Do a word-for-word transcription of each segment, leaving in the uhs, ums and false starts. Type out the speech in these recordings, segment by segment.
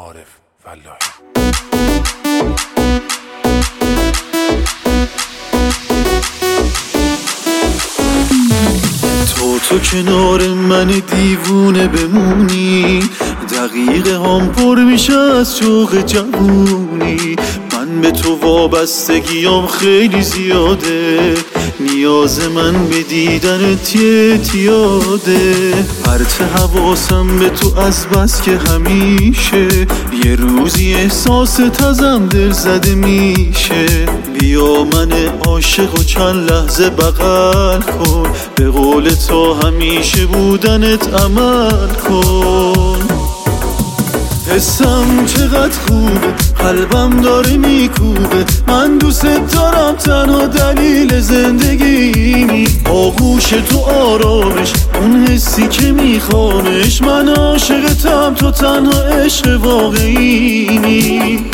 عارف فلاحی. تو تو کنار من دیوونه بمونی، دقیقه هم پر میشه از شوق جوونی. من به تو وابستگیام خیلی زیاده، نیاز من به دیدنت یه اعتیاده. پرت حواسم به تو از بس که همیشه یه روزی احساست ازم دل زده میشه. بیا من عاشق و چند لحظه بغل کن، به قول تو همیشه بودنت عمل کن. حسم چقدر خوبه، قلبم داره میکوبه، من دوست دارم تنها دلیل زندگیمی. آغوش تو آرامش، اون حسی که میخوامش، من عاشقتم تو تنها عشق واقعیمی.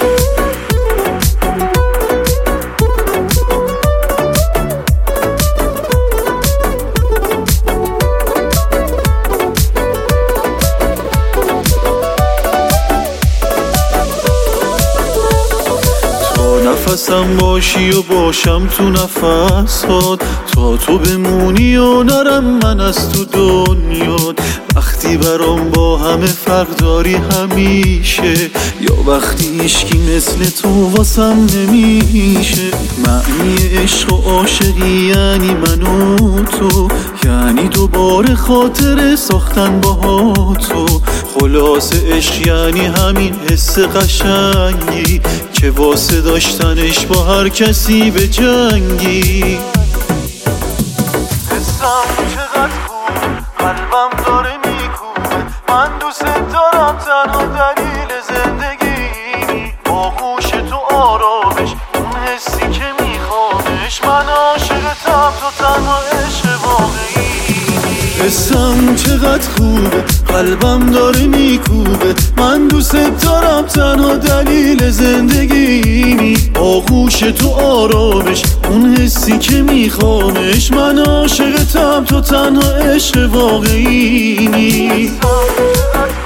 نفسم باشی و باشم تو نفسات، تا تو بمونی و نرم من از تو دنیات. وقتی برام با همه فرق داری همیشه، یا وقتی عشقی مثل تو واسم نمیشه. معنی عشق و عاشقی یعنی من و تو، یعنی دوباره خاطره ساختن با تو. خلاصه عشق یعنی همین حس قشنگی که واسه داشتنش با هر کسی به جنگی. حسم چقدر خوب، قلبم داره میکوبه، من دوست دارم تنها دلیل زندگی. آغوش تو آرامش، اون حسی که میخوامش، من عاشقتم تو تنها عشق واقعی. حسم چقدر خوبه، قلبم داره میکوبه، من دوست دارم تنها دلیل زندگیمی. آغوش تو آرامش، اون حسی که میخوامش، من عاشقتم تو تنها عشق واقعیمی.